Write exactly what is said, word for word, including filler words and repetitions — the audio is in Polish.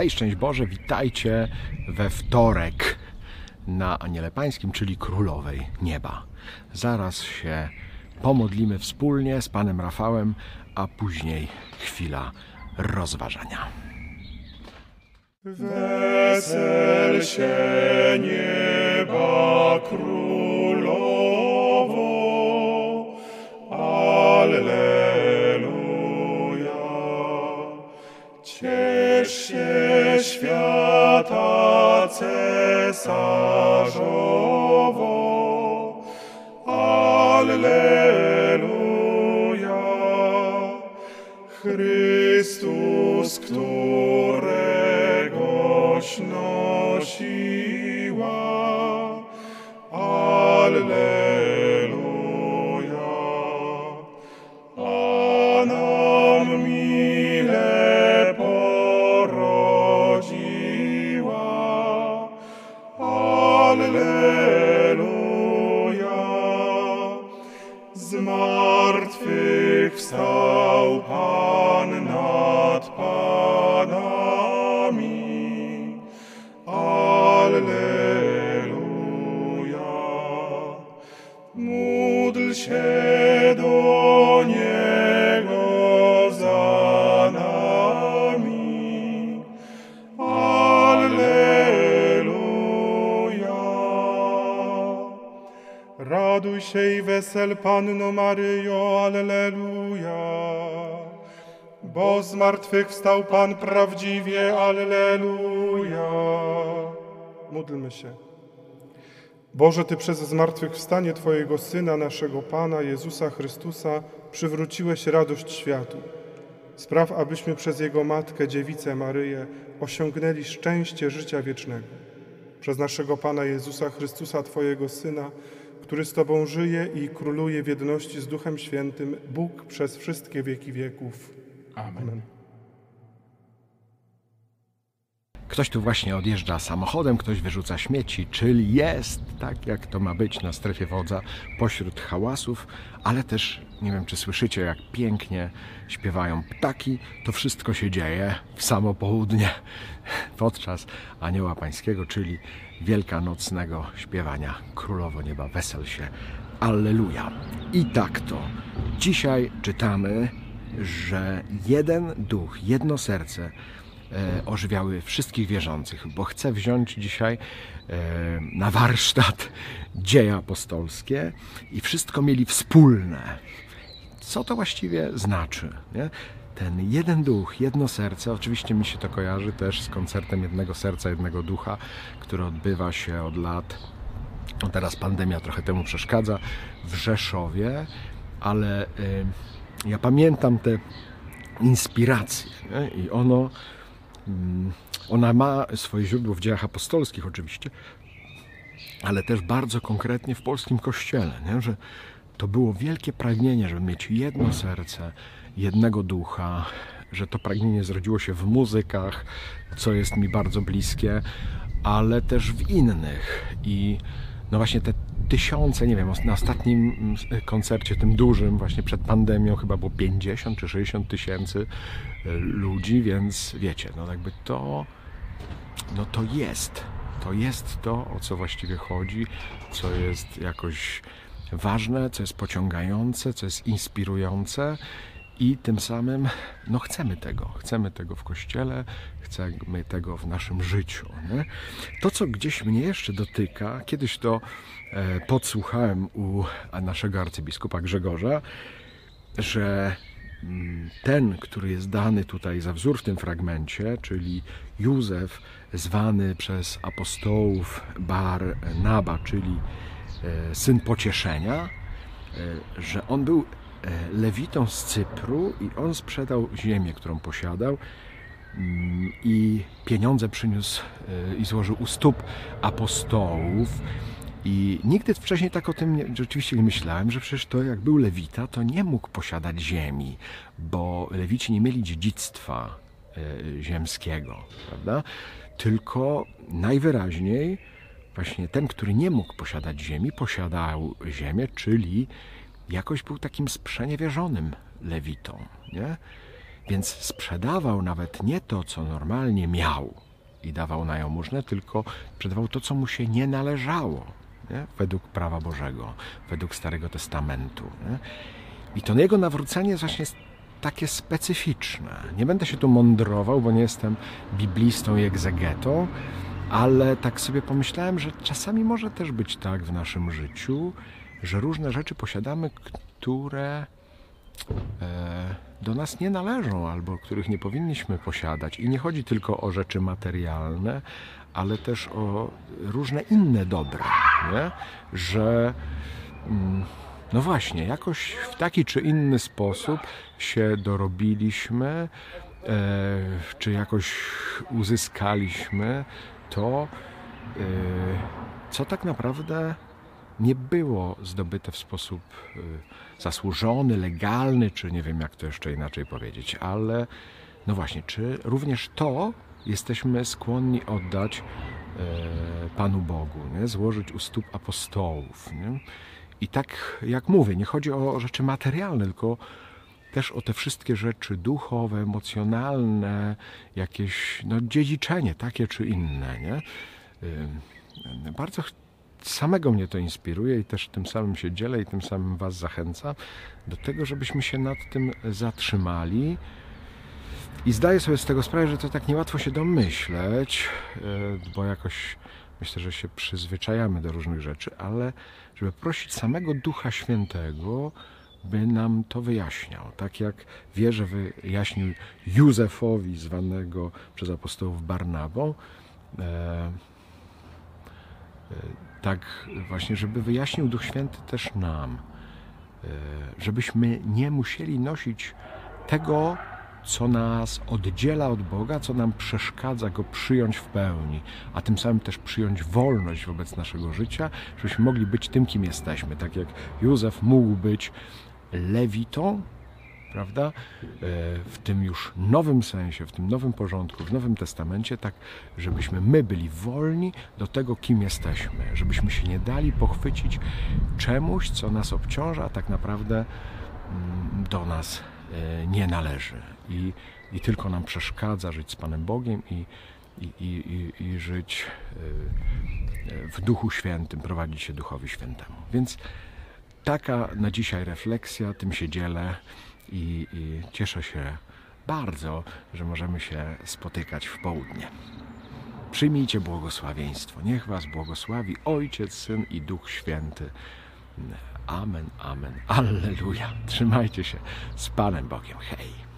Hej, szczęść Boże, witajcie we wtorek na Aniele Pańskim, czyli Królowej Nieba. Zaraz się pomodlimy wspólnie z Panem Rafałem, a później chwila rozważania. Wesel się nieba królowo, Alleluja. Ciesz się świata cesarzowo, Alleluja. Chrystus, któregoś nosiła, Alleluja. A nam mile porodziła, Alleluja. Z martwych wstał Pan nad panami, Alleluja. Módl się do Niego za nami, Alleluja. Raduj się i wesel Panno Maryjo, Alleluja. Bo z martwych wstał Pan prawdziwie, Alleluja. Módlmy się. Boże, Ty przez zmartwychwstanie Twojego Syna, naszego Pana, Jezusa Chrystusa, przywróciłeś radość światu. Spraw, abyśmy przez Jego Matkę, Dziewicę Maryję, osiągnęli szczęście życia wiecznego. Przez naszego Pana Jezusa Chrystusa, Twojego Syna, który z Tobą żyje i króluje w jedności z Duchem Świętym, Bóg przez wszystkie wieki wieków. Amen. Amen. Ktoś tu właśnie odjeżdża samochodem, ktoś wyrzuca śmieci, czyli jest tak, jak to ma być na strefie wodza, pośród hałasów, ale też, nie wiem, czy słyszycie, jak pięknie śpiewają ptaki. To wszystko się dzieje w samo południe podczas Anioła Pańskiego, czyli wielkanocnego śpiewania Królowo Nieba, wesel się, Alleluja. I tak to dzisiaj czytamy, że jeden duch, jedno serce e, ożywiały wszystkich wierzących, bo chcę wziąć dzisiaj e, na warsztat dzieje apostolskie i wszystko mieli wspólne. Co to właściwie znaczy, nie? Ten jeden duch, jedno serce, oczywiście mi się to kojarzy też z koncertem jednego serca, jednego ducha, który odbywa się od lat, no teraz pandemia trochę temu przeszkadza, w Rzeszowie, ale y, ja pamiętam te inspiracje, nie? I ono, y, ona ma swoje źródło w dziejach apostolskich oczywiście, ale też bardzo konkretnie w polskim kościele, nie? Że to było wielkie pragnienie, żeby mieć jedno serce, jednego ducha, że to pragnienie zrodziło się w muzykach, co jest mi bardzo bliskie, ale też w innych. I no właśnie te tysiące, nie wiem, na ostatnim koncercie, tym dużym, właśnie przed pandemią, chyba było pięćdziesiąt czy sześćdziesiąt tysięcy ludzi, więc wiecie, no jakby to, no to jest, to jest to, o co właściwie chodzi, co jest jakoś ważne, co jest pociągające, co jest inspirujące i tym samym no chcemy tego, chcemy tego w Kościele, chcemy tego w naszym życiu. Nie? To, co gdzieś mnie jeszcze dotyka, kiedyś to e, podsłuchałem u naszego arcybiskupa Grzegorza, że mm, ten, który jest dany tutaj za wzór w tym fragmencie, czyli Józef, zwany przez apostołów Barnaba, czyli e, syn pocieszenia, e, że on był Lewitą z Cypru i on sprzedał ziemię, którą posiadał i pieniądze przyniósł i złożył u stóp apostołów. I nigdy wcześniej tak o tym nie, rzeczywiście nie myślałem, że przecież to jak był Lewita, to nie mógł posiadać ziemi, bo Lewici nie mieli dziedzictwa ziemskiego, prawda? Tylko najwyraźniej właśnie ten, który nie mógł posiadać ziemi, posiadał ziemię, czyli jakoś był takim sprzeniewierzonym Lewitą, nie? Więc sprzedawał nawet nie to, co normalnie miał i dawał na jałmużnę, tylko sprzedawał to, co mu się nie należało, nie? Według prawa Bożego, według Starego Testamentu. Nie? I to jego nawrócenie jest właśnie takie specyficzne. Nie będę się tu mądrował, bo nie jestem biblistą i egzegetą, ale tak sobie pomyślałem, że czasami może też być tak w naszym życiu, że różne rzeczy posiadamy, które e, do nas nie należą albo których nie powinniśmy posiadać. I nie chodzi tylko o rzeczy materialne, ale też o różne inne dobra, nie? Że mm, no właśnie, jakoś w taki czy inny sposób się dorobiliśmy, e, czy jakoś uzyskaliśmy to, e, co tak naprawdę nie było zdobyte w sposób e, zasłużony, legalny, czy nie wiem jak to jeszcze inaczej powiedzieć, ale no właśnie, czy również to jesteśmy skłonni oddać e, Panu Bogu, nie? Złożyć u stóp apostołów, nie? I tak jak mówię, nie chodzi o rzeczy materialne, tylko też o te wszystkie rzeczy duchowe, emocjonalne, jakieś no, dziedziczenie takie czy inne. Nie? Bardzo samego mnie to inspiruje i też tym samym się dzielę i tym samym was zachęcam do tego, żebyśmy się nad tym zatrzymali. I zdaję sobie z tego sprawę, że to tak niełatwo się domyśleć, bo jakoś myślę, że się przyzwyczajamy do różnych rzeczy, ale żeby prosić samego Ducha Świętego, by nam to wyjaśniał. Tak jak wierzę wyjaśnił Józefowi, zwanego przez apostołów Barnabą, e, e, tak właśnie, żeby wyjaśnił Duch Święty też nam, e, żebyśmy nie musieli nosić tego, co nas oddziela od Boga, co nam przeszkadza Go przyjąć w pełni, a tym samym też przyjąć wolność wobec naszego życia, żebyśmy mogli być tym, kim jesteśmy. Tak jak Józef mógł być lewitą, prawda? W tym już nowym sensie, w tym nowym porządku, w Nowym Testamencie, tak żebyśmy my byli wolni do tego, kim jesteśmy, żebyśmy się nie dali pochwycić czemuś, co nas obciąża, a tak naprawdę do nas nie należy i, i tylko nam przeszkadza żyć z Panem Bogiem i, i, i, i żyć w Duchu Świętym, prowadzić się Duchowi Świętemu. Więc taka na dzisiaj refleksja, tym się dzielę i, i cieszę się bardzo, że możemy się spotykać w południe. Przyjmijcie błogosławieństwo. Niech was błogosławi Ojciec, Syn i Duch Święty. Amen, amen. Alleluja. Trzymajcie się z Panem Bogiem. Hej.